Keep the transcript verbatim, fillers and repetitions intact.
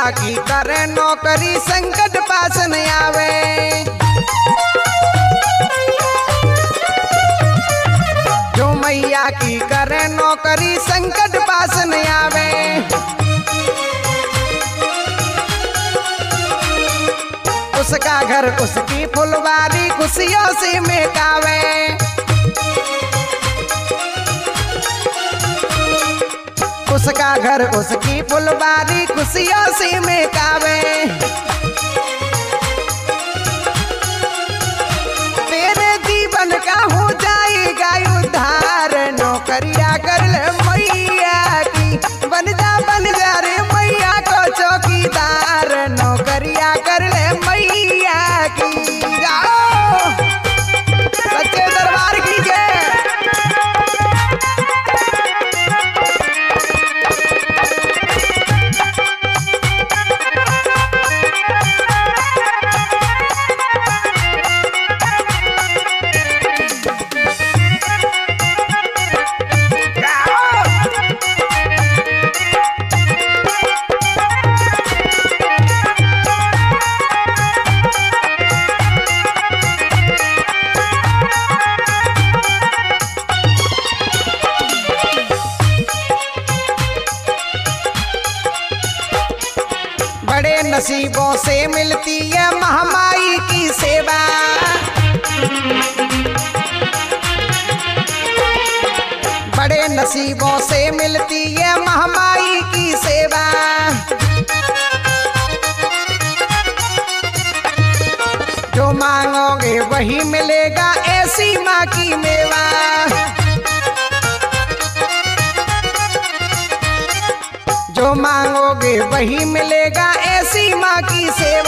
की करे नौकरी संकट पास न आवे। जो मैया की करे नौकरी संकट पास न आवे। उसका घर उसकी फुलवारी खुशियों से महकावे। उसका घर उसकी फुलवारी खुशियों से महकावे। तेरे जीवन का हो जाएगा उद्धार। नौकरिया कर ले मैया की, बन जा बन जा रे मैया को चौकीदार। नौकरिया कर ले मैया की। जाओ सच्चे दरबार की जय। बड़े नसीबों से मिलती है महामाई की सेवा। बड़े नसीबों से मिलती है महामाई की सेवा। जो मांगोगे वही मिलेगा ऐसी माँ की मेवा। जो मांगोगे वही मिलेगा ऐसी माँ की सेवा।